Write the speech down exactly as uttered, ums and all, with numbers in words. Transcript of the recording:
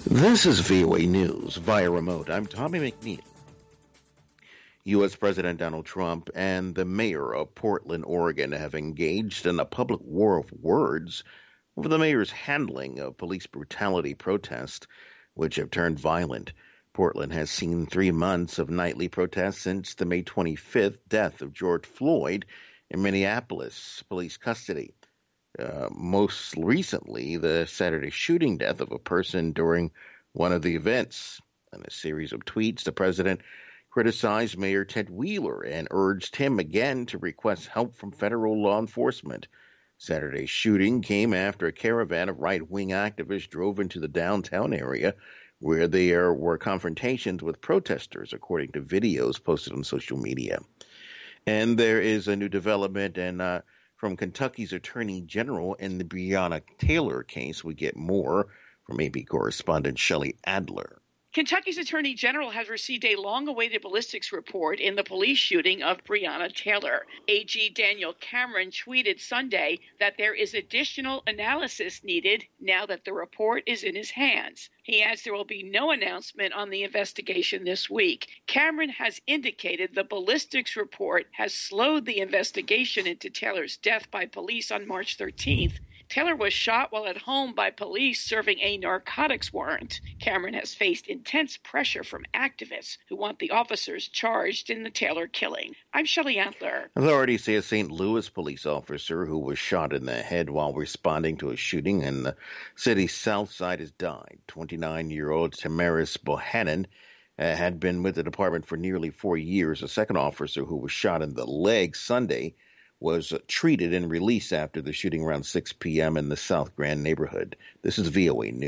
This is V O A News via remote. I'm Tommy McNeil. U S. President Donald Trump and the mayor of Portland, Oregon have engaged in a public war of words over the mayor's handling of police brutality protests, which have turned violent. Portland has seen three months of nightly protests since the May twenty-fifth death of George Floyd in Minneapolis police custody. Uh, most recently, the Saturday shooting death of a person during one of the events. In a series of tweets, the president criticized Mayor Ted Wheeler and urged him again to request help from federal law enforcement. Saturday's shooting came after a caravan of right-wing activists drove into the downtown area where there were confrontations with protesters, according to videos posted on social media. And there is a new development and uh, from Kentucky's Attorney General in the Breonna Taylor case. We get more from A B correspondent Shelley Adler. Kentucky's Attorney General has received a long-awaited ballistics report in the police shooting of Breonna Taylor. A G Daniel Cameron tweeted Sunday that there is additional analysis needed now that the report is in his hands. He adds there will be no announcement on the investigation this week. Cameron has indicated the ballistics report has slowed the investigation into Taylor's death by police on March thirteenth. Taylor was shot while at home by police serving a narcotics warrant. Cameron has faced intense pressure from activists who want the officers charged in the Taylor killing. I'm Shelley Adler. Authorities say a Saint Louis police officer who was shot in the head while responding to a shooting in the city's south side has died. twenty-nine-year-old Tamaris Bohannon uh, had been with the department for nearly four years. A second officer who was shot in the leg Sunday was treated and released after the shooting around six p.m. in the South Grand neighborhood. This is V O A News.